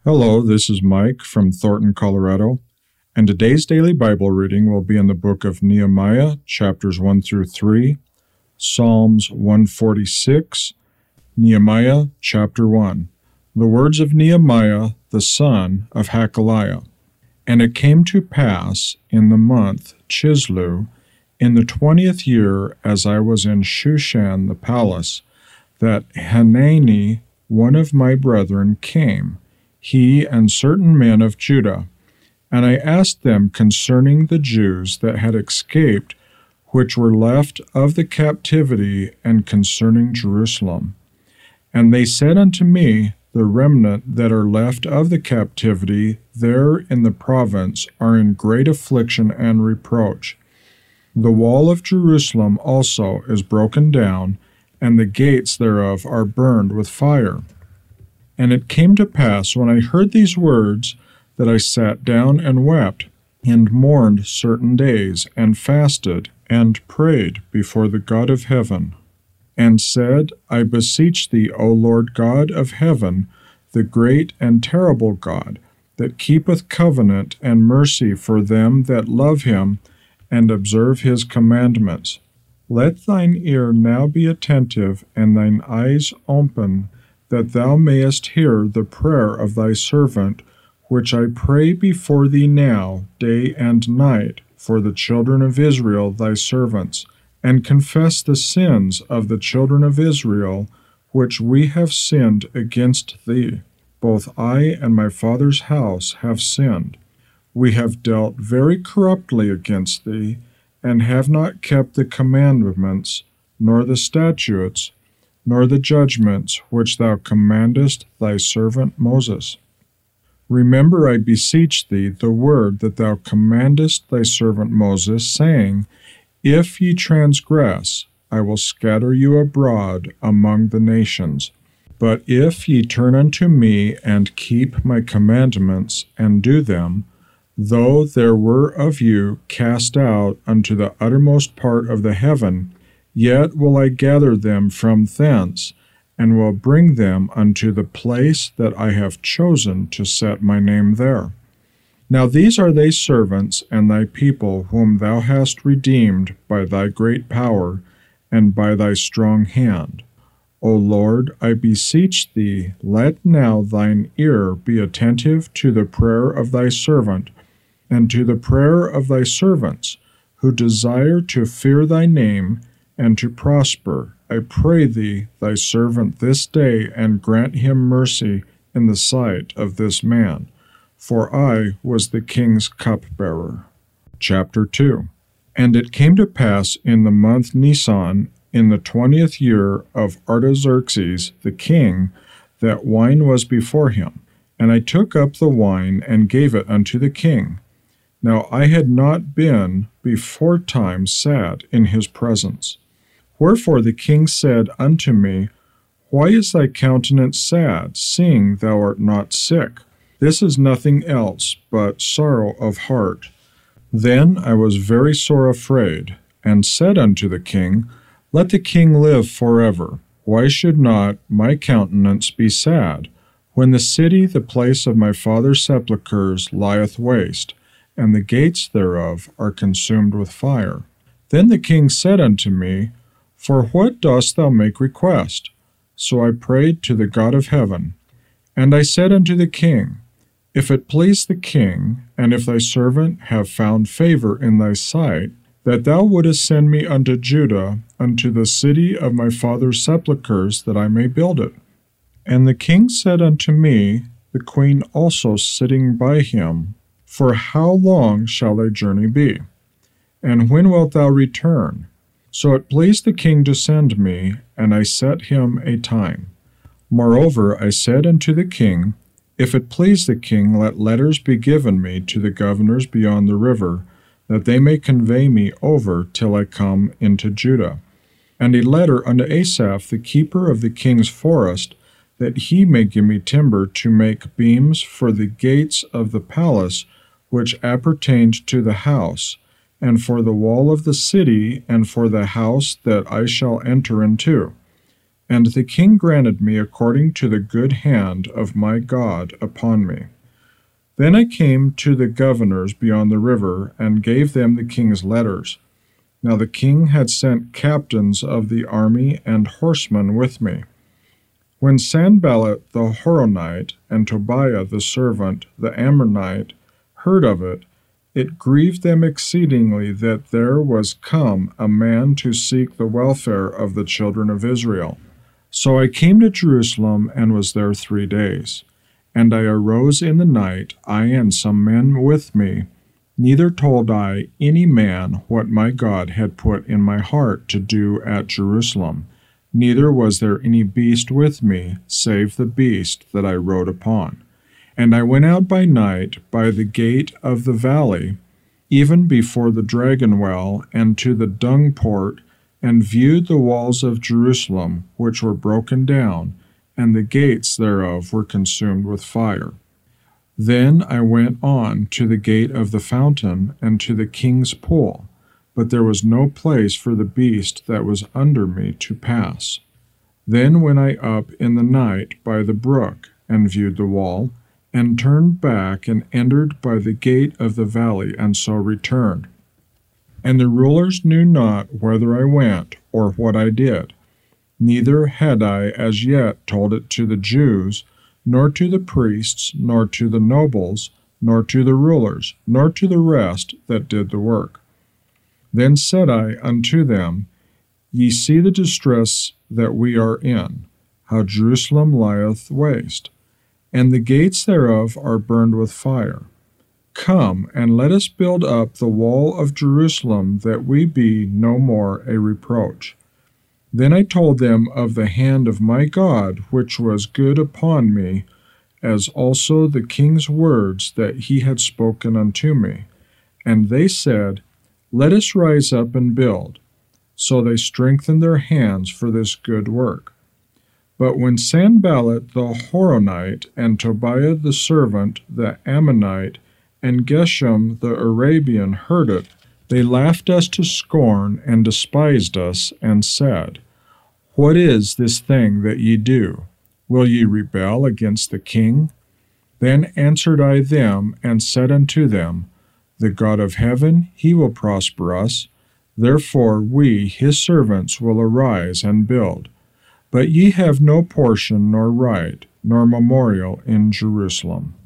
Hello, this is Mike from Thornton, Colorado, and today's daily Bible reading will be in the book of Nehemiah, chapters 1 through 3, Psalms 146, Nehemiah chapter 1. The words of Nehemiah, the son of Hakaliah. And it came to pass in the month Chislew, in the 20th year, as I was in Shushan the palace, that Hanani, one of my brethren, came, he and certain men of Judah. And I asked them concerning the Jews that had escaped, which were left of the captivity, and concerning Jerusalem. And they said unto me, the remnant that are left of the captivity there in the province are in great affliction and reproach. The wall of Jerusalem also is broken down, and the gates thereof are burned with fire. And it came to pass, when I heard these words, that I sat down and wept, and mourned certain days, and fasted, and prayed before the God of heaven, and said, I beseech thee, O Lord God of heaven, the great and terrible God, that keepeth covenant and mercy for them that love him, and observe his commandments. Let thine ear now be attentive, and thine eyes open, that thou mayest hear the prayer of thy servant, which I pray before thee now, day and night, for the children of Israel thy servants, and confess the sins of the children of Israel, which we have sinned against thee. Both I and my father's house have sinned. We have dealt very corruptly against thee, and have not kept the commandments, nor the statutes, nor the judgments which thou commandest thy servant Moses. Remember, I beseech thee, the word that thou commandest thy servant Moses, saying, If ye transgress, I will scatter you abroad among the nations. But if ye turn unto me, and keep my commandments, and do them, though there were of you cast out unto the uttermost part of the heaven, yet will I gather them from thence, and will bring them unto the place that I have chosen to set my name there. Now these are thy servants and thy people, whom thou hast redeemed by thy great power, and by thy strong hand. O Lord, I beseech thee, let now thine ear be attentive to the prayer of thy servant, and to the prayer of thy servants, who desire to fear thy name, and to prosper. I pray thee, thy servant, this day, and grant him mercy in the sight of this man, for I was the king's cupbearer. Chapter 2. And it came to pass in the month Nisan, in the 20th year of Artaxerxes the king, that wine was before him. And I took up the wine, and gave it unto the king. Now I had not been beforetime sad in his presence. Wherefore the king said unto me, Why is thy countenance sad, seeing thou art not sick? This is nothing else but sorrow of heart. Then I was very sore afraid, and said unto the king, Let the king live forever. Why should not my countenance be sad, when the city, the place of my father's sepulchres, lieth waste, and the gates thereof are consumed with fire? Then the king said unto me, For what dost thou make request? So I prayed to the God of heaven. And I said unto the king, If it please the king, and if thy servant have found favor in thy sight, that thou wouldest send me unto Judah, unto the city of my father's sepulchres, that I may build it. And the king said unto me, the queen also sitting by him, For how long shall thy journey be? And when wilt thou return? So it pleased the king to send me, and I set him a time. Moreover, I said unto the king, If it please the king, let letters be given me to the governors beyond the river, that they may convey me over till I come into Judah. And a letter unto Asaph, the keeper of the king's forest, that he may give me timber to make beams for the gates of the palace, which appertained to the house, and for the wall of the city, and for the house that I shall enter into. And the king granted me according to the good hand of my God upon me. Then I came to the governors beyond the river, and gave them the king's letters. Now the king had sent captains of the army and horsemen with me. When Sanballat the Horonite and Tobiah the servant, the Ammonite, heard of it, it grieved them exceedingly that there was come a man to seek the welfare of the children of Israel. So I came to Jerusalem and was there 3 days. And I arose in the night, I and some men with me. Neither told I any man what my God had put in my heart to do at Jerusalem. Neither was there any beast with me, save the beast that I rode upon. And I went out by night by the gate of the valley, even before the dragon well, and to the dung port, and viewed the walls of Jerusalem, which were broken down, and the gates thereof were consumed with fire. Then I went on to the gate of the fountain, and to the king's pool, but there was no place for the beast that was under me to pass. Then went I up in the night by the brook, and viewed the wall, and turned back, and entered by the gate of the valley, and so returned. And the rulers knew not whither I went, or what I did. Neither had I as yet told it to the Jews, nor to the priests, nor to the nobles, nor to the rulers, nor to the rest that did the work. Then said I unto them, Ye see the distress that we are in, how Jerusalem lieth waste, and the gates thereof are burned with fire. Come, and let us build up the wall of Jerusalem, that we be no more a reproach. Then I told them of the hand of my God, which was good upon me, as also the king's words that he had spoken unto me. And they said, Let us rise up and build. So they strengthened their hands for this good work. But when Sanballat the Horonite, and Tobiah the servant, the Ammonite, and Geshem the Arabian heard it, they laughed us to scorn, and despised us, and said, What is this thing that ye do? Will ye rebel against the king? Then answered I them, and said unto them, The God of heaven, he will prosper us. Therefore we, his servants, will arise and build. But ye have no portion, nor right, nor memorial in Jerusalem.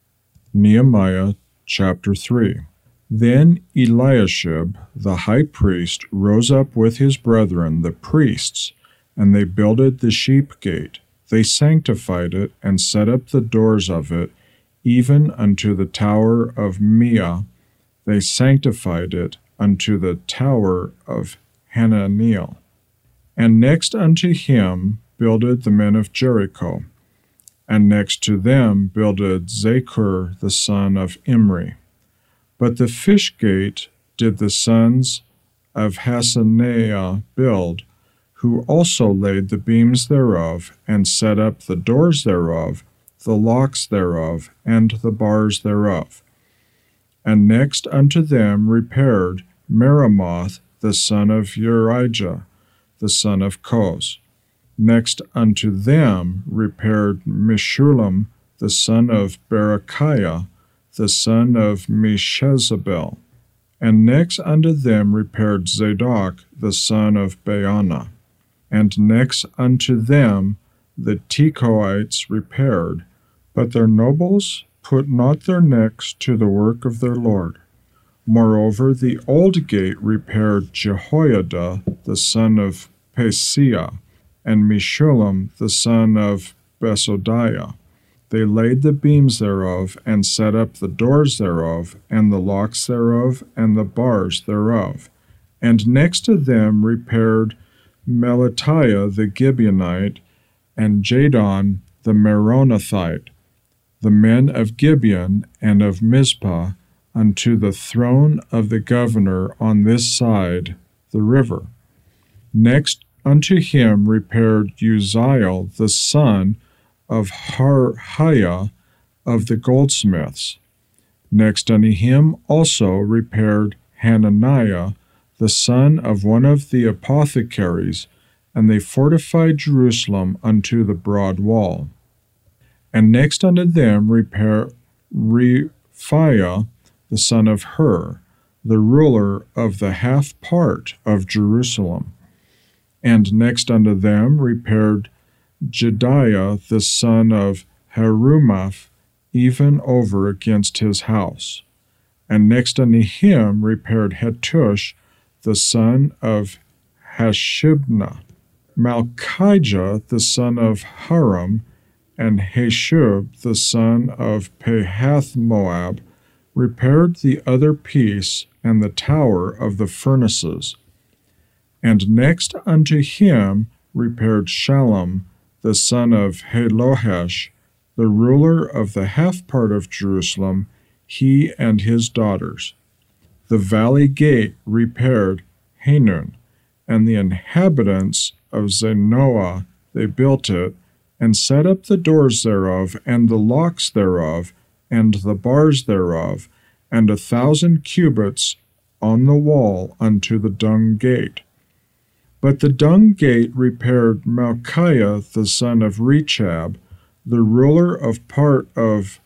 Nehemiah chapter 3. Then Eliashib the high priest rose up with his brethren the priests, and they builded the sheep gate. They sanctified it, and set up the doors of it, even unto the tower of Meah. They sanctified it unto the tower of Hananiel. And next unto him builded the men of Jericho. And next to them builded Zaccur the son of Imri. But the fish gate did the sons of Hassenaah build, who also laid the beams thereof, and set up the doors thereof, the locks thereof, and the bars thereof. And next unto them repaired Meremoth the son of Urijah, the son of Koz. Next unto them repaired Meshullam the son of Berechiah, the son of Meshezabel. And next unto them repaired Zadok the son of Baana. And next unto them the Tekoites repaired, but their nobles put not their necks to the work of their Lord. Moreover, the old gate repaired Jehoiada the son of Paseah, and Meshullam the son of Besodiah. They laid the beams thereof, and set up the doors thereof, and the locks thereof, and the bars thereof. And next to them repaired Melatiah the Gibeonite, and Jadon the Meronothite, the men of Gibeon and of Mizpah, unto the throne of the governor on this side the river. Next unto him repaired Uzziel the son of Harhiah of the goldsmiths. Next unto him also repaired Hananiah the son of one of the apothecaries, and they fortified Jerusalem unto the broad wall. And next unto them repaired Rephaiah the son of Hur, the ruler of the half part of Jerusalem. And next unto them repaired Jedaiah the son of Harumaph, even over against his house. And next unto him repaired Hattush the son of Hashibnah, Malchijah the son of Haram, and Hashub the son of Pahath-Moab repaired the other piece and the tower of the furnaces. And next unto him repaired Shallum the son of Halohesh, the ruler of the half part of Jerusalem, he and his daughters. The valley gate repaired Hanun, and the inhabitants of Zanoah they built it, and set up the doors thereof, and the locks thereof, and the bars thereof, and 1,000 cubits on the wall unto the dung gate. But the dung gate repaired Malchiah the son of Rechab, the ruler of part of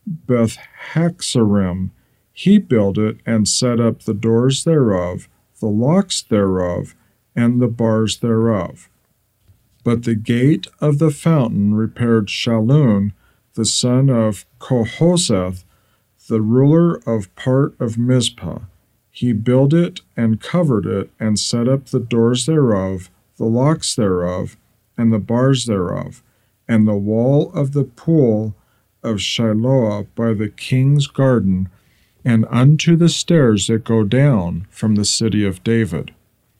Beth-Haxarim. He built it and set up the doors thereof, the locks thereof, and the bars thereof. But the gate of the fountain repaired Shallun the son of Kohoseth, the ruler of part of Mizpah. He built it and covered it, and set up the doors thereof, the locks thereof, and the bars thereof, and the wall of the pool of Shiloah by the king's garden, and unto the stairs that go down from the city of David.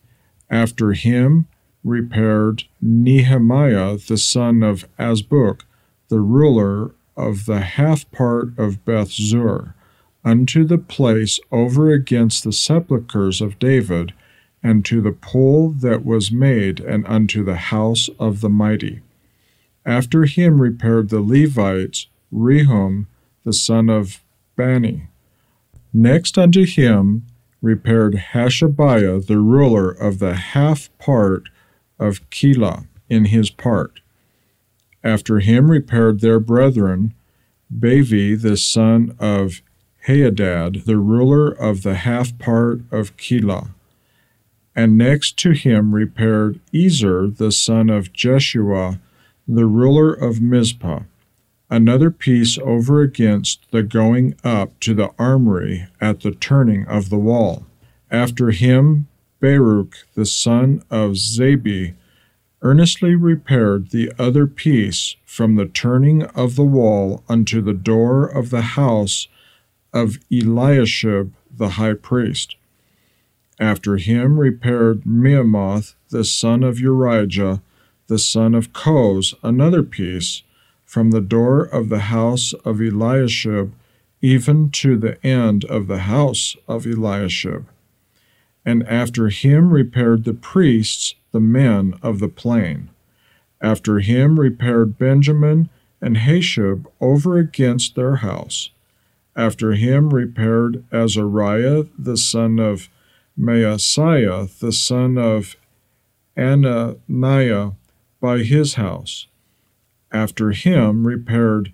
After him repaired Nehemiah the son of Azbuk, the ruler of the half part of Beth-zur, unto the place over against the sepulchres of David, and to the pool that was made, and unto the house of the mighty. After him repaired the Levites Rehum the son of Bani. Next unto him repaired Hashabiah the ruler of the half part of Keilah in his part. After him repaired their brethren Bavi the son of Hadad, the ruler of the half part of Keilah. And next to him repaired Ezer the son of Jeshua, the ruler of Mizpah, another piece over against the going up to the armory at the turning of the wall. After him Baruch the son of Zabi earnestly repaired the other piece from the turning of the wall unto the door of the house of Eliashib the high priest. After him repaired Mehemoth the son of Urijah, the son of Koz, another piece, from the door of the house of Eliashib even to the end of the house of Eliashib. And after him repaired the priests, the men of the plain. After him repaired Benjamin and Hashub over against their house. After him repaired Azariah the son of Maaseiah, the son of Ananiah, by his house. After him repaired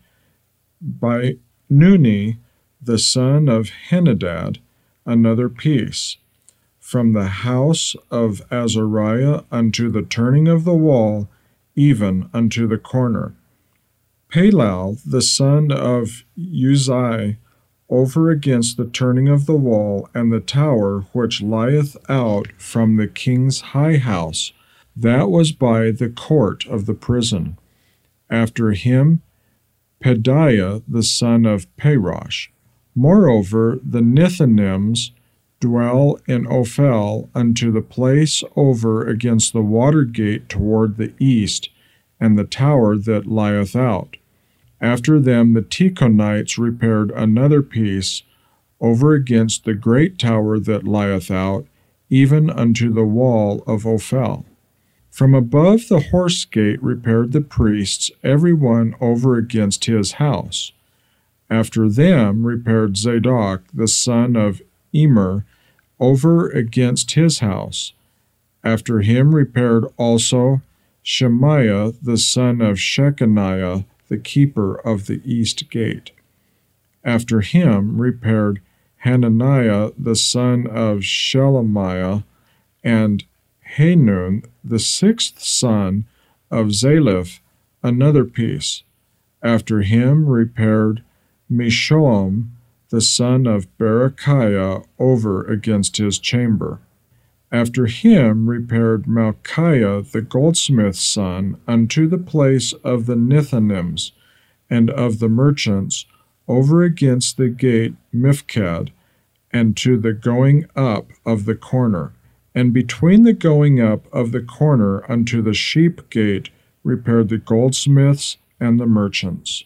Binuni the son of Henadad, another piece, from the house of Azariah unto the turning of the wall, even unto the corner. Palal the son of Uzai, over against the turning of the wall and the tower which lieth out from the king's high house, that was by the court of the prison. After him Pedaiah the son of Parosh. Moreover, the Nethinims dwell in Ophel unto the place over against the water gate toward the east, and the tower that lieth out. After them the Tikonites repaired another piece over against the great tower that lieth out, even unto the wall of Ophel. From above the horse gate repaired the priests, every one over against his house. After them repaired Zadok the son of Emer over against his house. After him repaired also Shemaiah the son of Shechaniah, the keeper of the east gate. After him repaired Hananiah the son of Shelemiah, and Hanun the sixth son of Zalaph, another piece. After him repaired Mesholam the son of Berechiah over against his chamber. After him repaired Malchiah the goldsmith's son unto the place of the Nethinims and of the merchants over against the gate Mifkad, and to the going up of the corner. And between the going up of the corner unto the sheep gate repaired the goldsmiths and the merchants.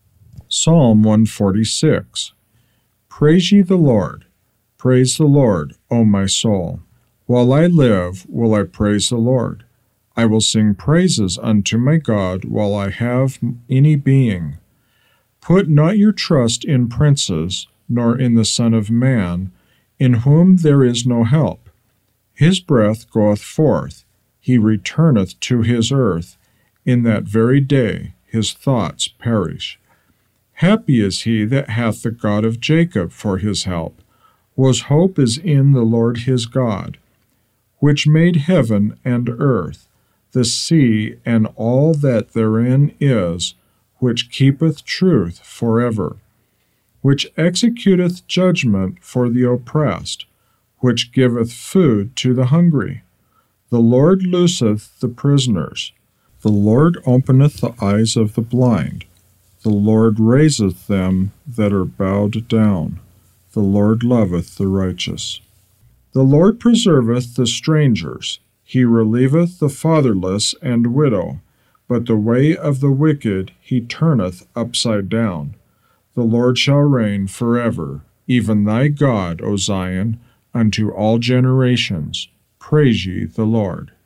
Psalm 146. Praise ye the Lord. Praise the Lord, O my soul. While I live, will I praise the Lord. I will sing praises unto my God while I have any being. Put not your trust in princes, nor in the Son of Man, in whom there is no help. His breath goeth forth, he returneth to his earth. In that very day his thoughts perish. Happy is he that hath the God of Jacob for his help, whose hope is in the Lord his God, which made heaven and earth, the sea, and all that therein is, which keepeth truth forever, which executeth judgment for the oppressed, which giveth food to the hungry. The Lord looseth the prisoners. The Lord openeth the eyes of the blind. The Lord raiseth them that are bowed down. The Lord loveth the righteous. The Lord preserveth the strangers. He relieveth the fatherless and widow. But the way of the wicked he turneth upside down. The Lord shall reign forever, even thy God, O Zion, unto all generations. Praise ye the Lord.